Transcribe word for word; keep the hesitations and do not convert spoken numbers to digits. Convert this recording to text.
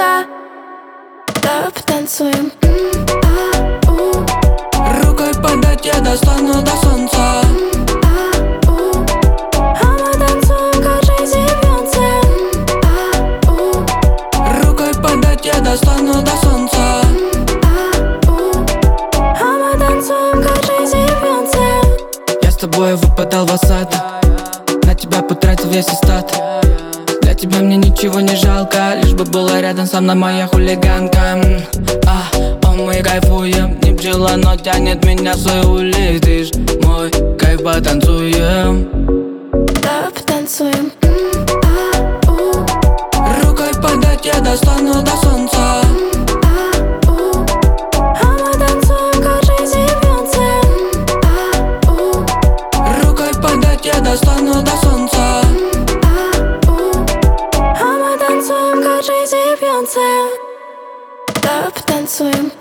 жилка. Давай потанцуем. М-а-у. Рукой подать я достану до солнца. М-а-у. А мы танцуем, как жизнь бьется. М-а-у. Рукой подать я достану до солнца. М-а-у. А мы танцуем, как жизнь бьется. Я с тобой выпадал в осад, на тебя потратил весь остаток. Для тебя мне ничего не жалко, лишь бы была рядом со мной моя хулиганка. А, о, мы кайфуем, не пчела, но тянет меня в свой улей. Ты ж мой кайф, потанцуем. Давай потанцуем. М-а-у. Рукой подать я достану до солнца. М-а-у. А мы танцуем, как жизнь бьется. М-а-у. Рукой подать я достану до солнца. М-а-у. А мы танцуем, как жизнь бьется. Давай потанцуем.